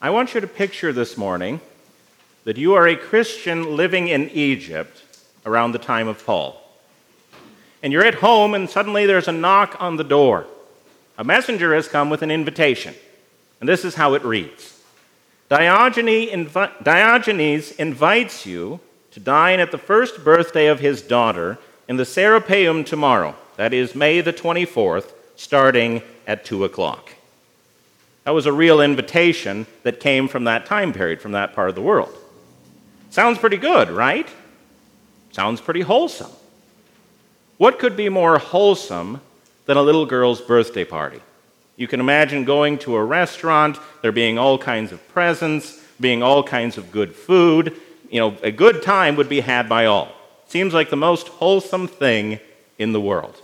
I want you to picture this morning that you are a Christian living in Egypt around the time of Paul. And you're at home, and suddenly there's a knock on the door. A messenger has come with an invitation. And this is how it reads. Diogenes invites you to dine at the first birthday of his daughter in the Serapeum tomorrow. That is May the 24th, starting at 2 o'clock. That was a real invitation that came from that time period, from that part of the world. Sounds pretty good, right? Sounds pretty wholesome. What could be more wholesome than a little girl's birthday party? You can imagine going to a restaurant, there being all kinds of presents, being all kinds of good food. A good time would be had by all. Seems like the most wholesome thing in the world.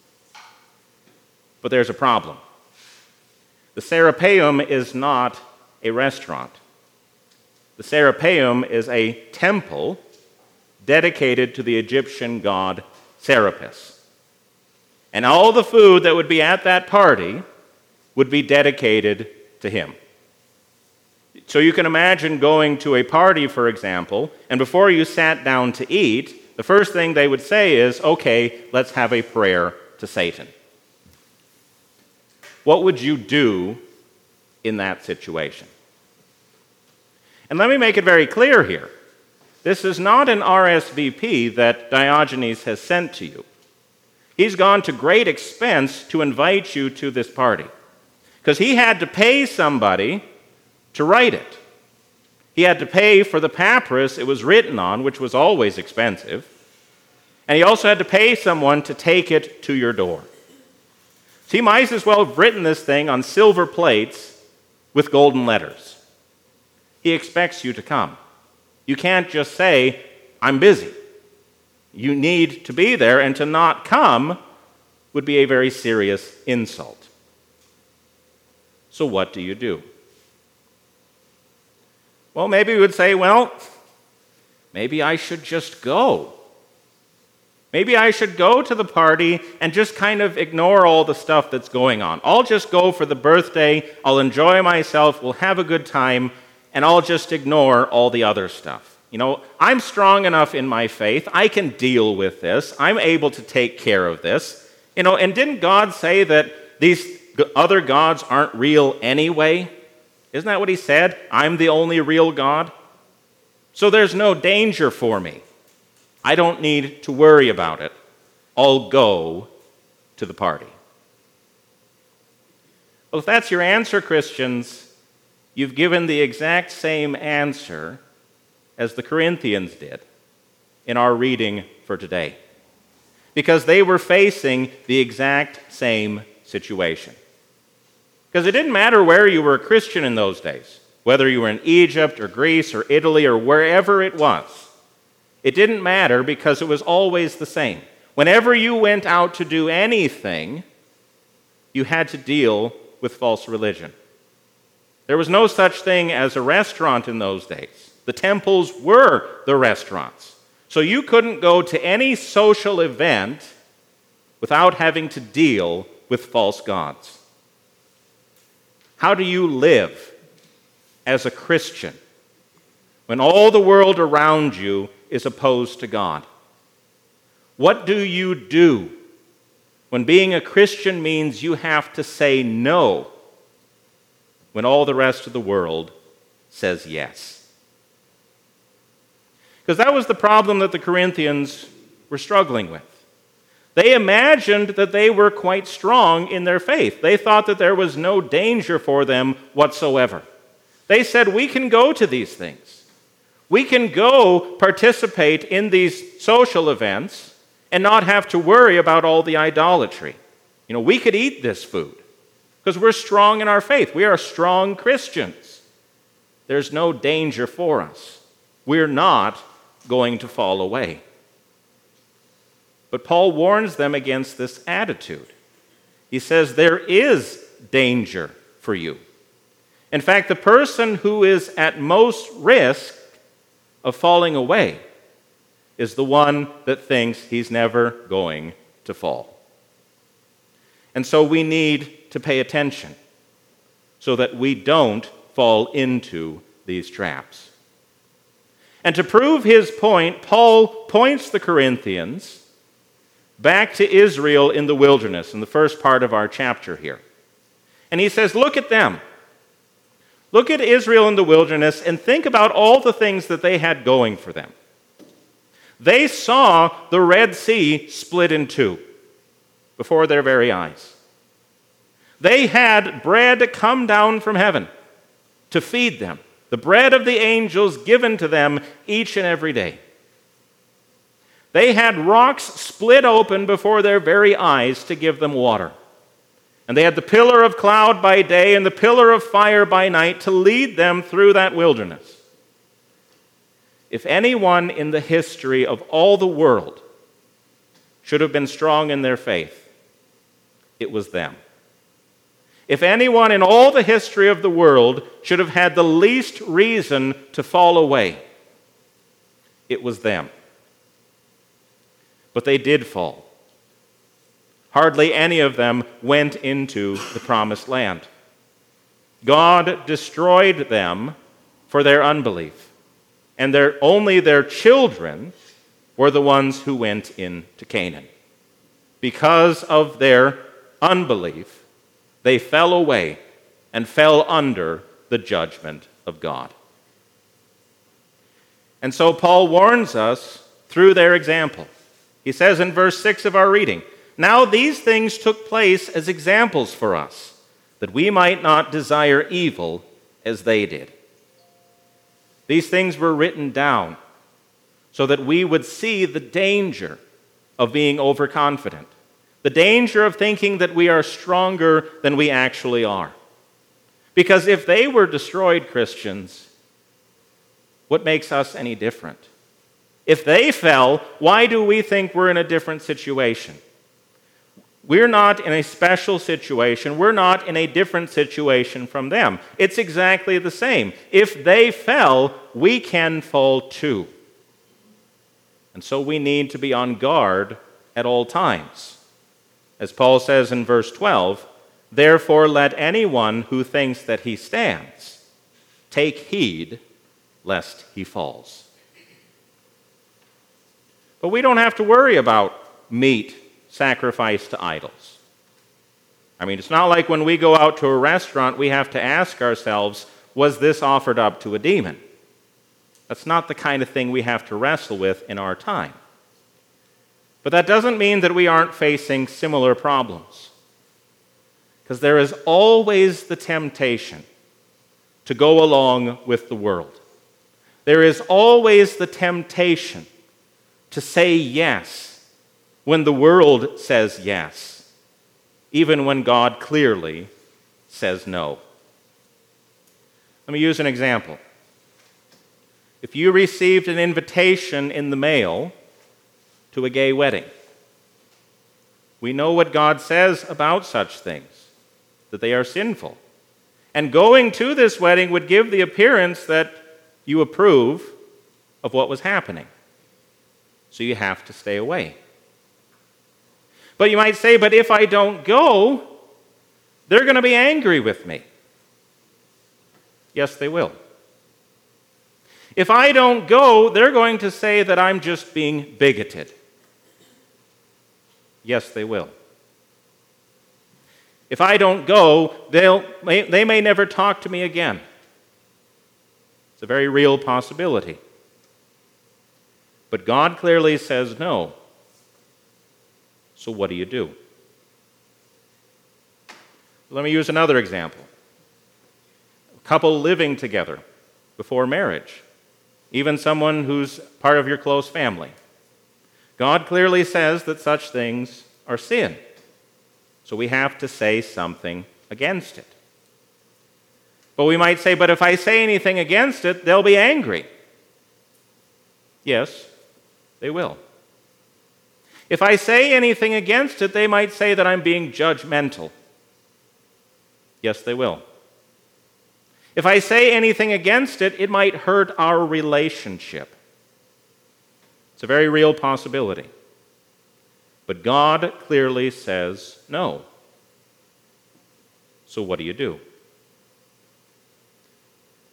But there's a problem. The Serapeum is not a restaurant. The Serapeum is a temple dedicated to the Egyptian god Serapis. And all the food that would be at that party would be dedicated to him. So you can imagine going to a party, for example, and before you sat down to eat, the first thing they would say is, okay, let's have a prayer to Satan. What would you do in that situation? And let me make it very clear here. This is not an RSVP that Diogenes has sent to you. He's gone to great expense to invite you to this party because he had to pay somebody to write it. He had to pay for the papyrus it was written on, which was always expensive, and he also had to pay someone to take it to your door. So he might as well have written this thing on silver plates with golden letters. He expects you to come. You can't just say, I'm busy. You need to be there, and to not come would be a very serious insult. So what do you do? Well, maybe we would say, maybe I should just go. Maybe I should go to the party and just kind of ignore all the stuff that's going on. I'll just go for the birthday, I'll enjoy myself, we'll have a good time, and I'll just ignore all the other stuff. I'm strong enough in my faith, I can deal with this, I'm able to take care of this. And didn't God say that these other gods aren't real anyway? Isn't that what he said? I'm the only real God. So there's no danger for me. I don't need to worry about it. I'll go to the party. Well, if that's your answer, Christians, you've given the exact same answer as the Corinthians did in our reading for today, because they were facing the exact same situation. Because it didn't matter where you were a Christian in those days, whether you were in Egypt or Greece or Italy or wherever it was. It didn't matter because it was always the same. Whenever you went out to do anything, you had to deal with false religion. There was no such thing as a restaurant in those days. The temples were the restaurants. So you couldn't go to any social event without having to deal with false gods. How do you live as a Christian when all the world around you is opposed to God? What do you do when being a Christian means you have to say no when all the rest of the world says yes? Because that was the problem that the Corinthians were struggling with. They imagined that they were quite strong in their faith. They thought that there was no danger for them whatsoever. They said, we can go to these things. We can go participate in these social events and not have to worry about all the idolatry. We could eat this food because we're strong in our faith. We are strong Christians. There's no danger for us. We're not going to fall away. But Paul warns them against this attitude. He says there is danger for you. In fact, the person who is at most risk of falling away is the one that thinks he's never going to fall. And so we need to pay attention so that we don't fall into these traps. And to prove his point, Paul points the Corinthians back to Israel in the wilderness in the first part of our chapter here. And he says, look at them. Look at Israel in the wilderness and think about all the things that they had going for them. They saw the Red Sea split in two before their very eyes. They had bread come down from heaven to feed them, the bread of the angels given to them each and every day. They had rocks split open before their very eyes to give them water. And they had the pillar of cloud by day and the pillar of fire by night to lead them through that wilderness. If anyone in the history of all the world should have been strong in their faith, it was them. If anyone in all the history of the world should have had the least reason to fall away, it was them. But they did fall. Hardly any of them went into the promised land. God destroyed them for their unbelief, and only their children were the ones who went into Canaan. Because of their unbelief, they fell away and fell under the judgment of God. And so Paul warns us through their example. He says in verse 6 of our reading, "Now these things took place as examples for us, that we might not desire evil as they did." These things were written down so that we would see the danger of being overconfident, the danger of thinking that we are stronger than we actually are. Because if they were destroyed Christians, what makes us any different? If they fell, why do we think we're in a different situation? We're not in a special situation. We're not in a different situation from them. It's exactly the same. If they fell, we can fall too. And so we need to be on guard at all times. As Paul says in verse 12, "Therefore let anyone who thinks that he stands take heed lest he falls." But we don't have to worry about meat sacrificed to idols. I mean, it's not like when we go out to a restaurant, we have to ask ourselves, was this offered up to a demon? That's not the kind of thing we have to wrestle with in our time. But that doesn't mean that we aren't facing similar problems. Because there is always the temptation to go along with the world. There is always the temptation to say yes when the world says yes, even when God clearly says no. Let me use an example. If you received an invitation in the mail to a gay wedding, we know what God says about such things, that they are sinful. And going to this wedding would give the appearance that you approve of what was happening. So you have to stay away. But you might say, but if I don't go, they're going to be angry with me. Yes, they will. If I don't go, they're going to say that I'm just being bigoted. Yes, they will. If I don't go, they may never talk to me again. It's a very real possibility. But God clearly says no. So what do you do? Let me use another example. A couple living together before marriage, even someone who's part of your close family. God clearly says that such things are sin. So we have to say something against it. But we might say, but if I say anything against it, they'll be angry. Yes, they will. If I say anything against it, they might say that I'm being judgmental. Yes, they will. If I say anything against it, it might hurt our relationship. It's a very real possibility. But God clearly says no. So what do you do?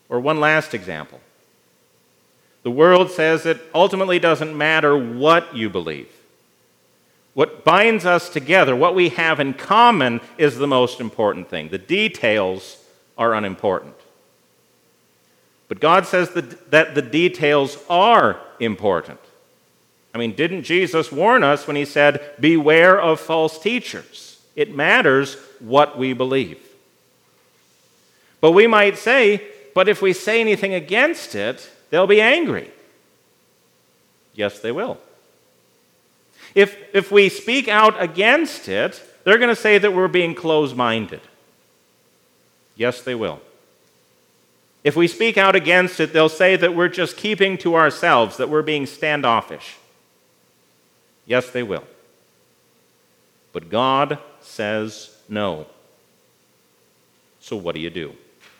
Or one last example. The world says it ultimately doesn't matter what you believe. What binds us together, what we have in common, is the most important thing. The details are unimportant. But God says that the details are important. I mean, didn't Jesus warn us when he said, "Beware of false teachers"? It matters what we believe. But we might say, but if we say anything against it, they'll be angry. Yes, they will. If we speak out against it, they're going to say that we're being closed-minded. Yes, they will. If we speak out against it, they'll say that we're just keeping to ourselves, that we're being standoffish. Yes, they will. But God says no. So what do you do?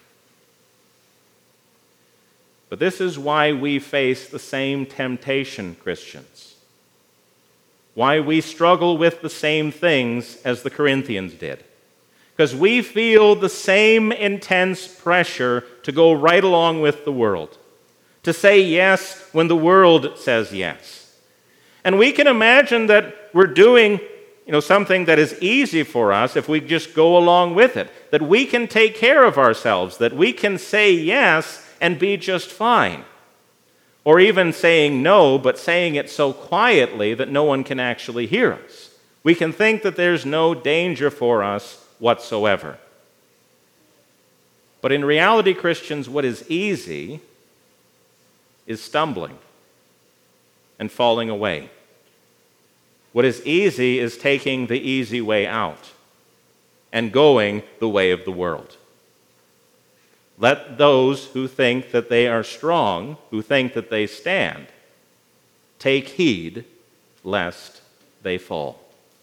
But this is why we face the same temptation, Christians. Why we struggle with the same things as the Corinthians did. Because we feel the same intense pressure to go right along with the world, to say yes when the world says yes. And we can imagine that we're doing something that is easy for us if we just go along with it, that we can take care of ourselves, that we can say yes and be just fine. Or even saying no, but saying it so quietly that no one can actually hear us. We can think that there's no danger for us whatsoever. But in reality, Christians, what is easy is stumbling and falling away. What is easy is taking the easy way out and going the way of the world. Let those who think that they are strong, who think that they stand, take heed lest they fall.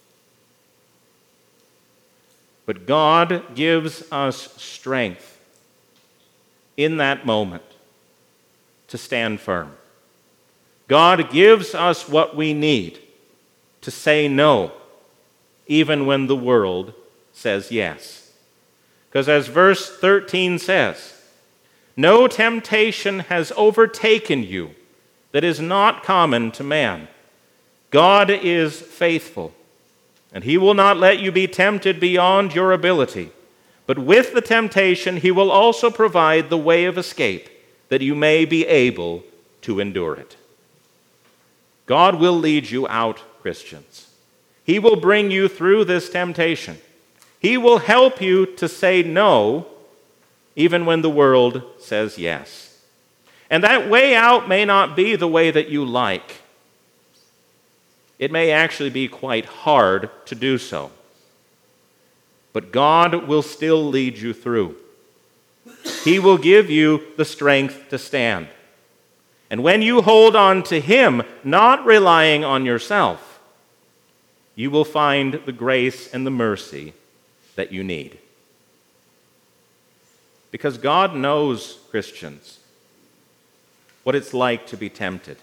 But God gives us strength in that moment to stand firm. God gives us what we need to say no, even when the world says yes. Because as verse 13 says, no temptation has overtaken you that is not common to man. God is faithful, and he will not let you be tempted beyond your ability. But with the temptation, he will also provide the way of escape, that you may be able to endure it. God will lead you out, Christians. He will bring you through this temptation. He will help you to say no, even when the world says yes. And that way out may not be the way that you like. It may actually be quite hard to do so. But God will still lead you through. He will give you the strength to stand. And when you hold on to him, not relying on yourself, you will find the grace and the mercy that you need. Because God knows, Christians, what it's like to be tempted.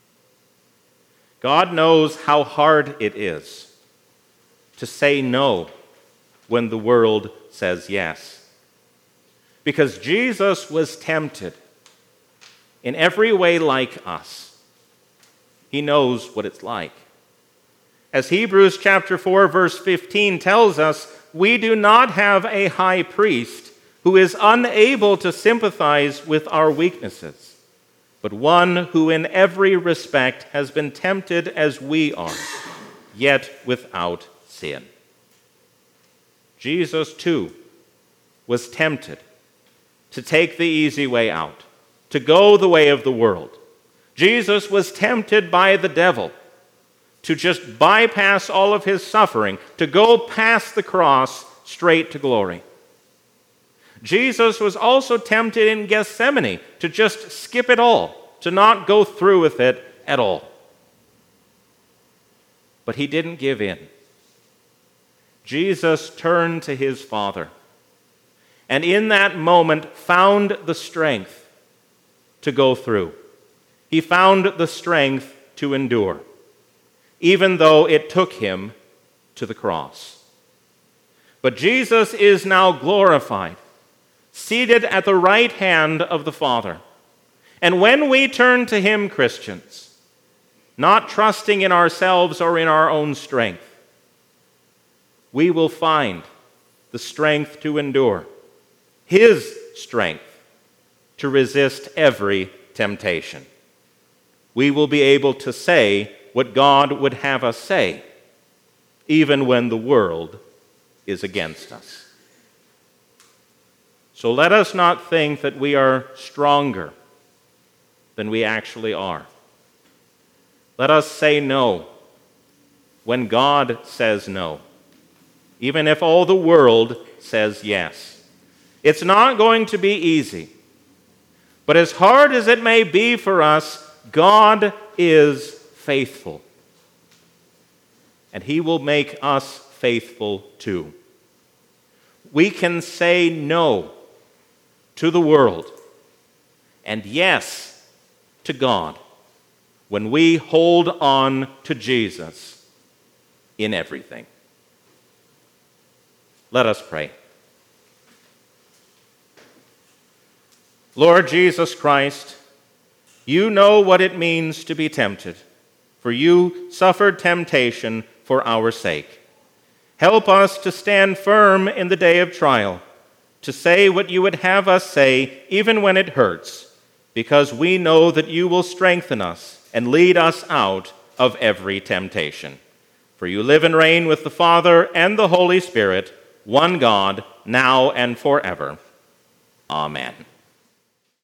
God knows how hard it is to say no when the world says yes. Because Jesus was tempted in every way like us. He knows what it's like. As Hebrews chapter 4, verse 15 tells us, we do not have a high priest who is unable to sympathize with our weaknesses, but one who in every respect has been tempted as we are, yet without sin. Jesus, too, was tempted to take the easy way out, to go the way of the world. Jesus was tempted by the devil to just bypass all of his suffering, to go past the cross straight to glory. Jesus was also tempted in Gethsemane to just skip it all, to not go through with it at all. But he didn't give in. Jesus turned to his Father, and in that moment found the strength to go through. He found the strength to endure, even though it took him to the cross. But Jesus is now glorified, seated at the right hand of the Father. And when we turn to him, Christians, not trusting in ourselves or in our own strength, we will find the strength to endure, his strength to resist every temptation. We will be able to say what God would have us say, even when the world is against us. So let us not think that we are stronger than we actually are. Let us say no when God says no, even if all the world says yes. It's not going to be easy, but as hard as it may be for us, God is faithful. And he will make us faithful too. We can say no to the world and yes to God when we hold on to Jesus in everything. Let us pray. Lord Jesus Christ, you know what it means to be tempted, for you suffered temptation for our sake. Help us to stand firm in the day of trial, to say what you would have us say, even when it hurts, because we know that you will strengthen us and lead us out of every temptation. For you live and reign with the Father and the Holy Spirit, one God, now and forever. Amen.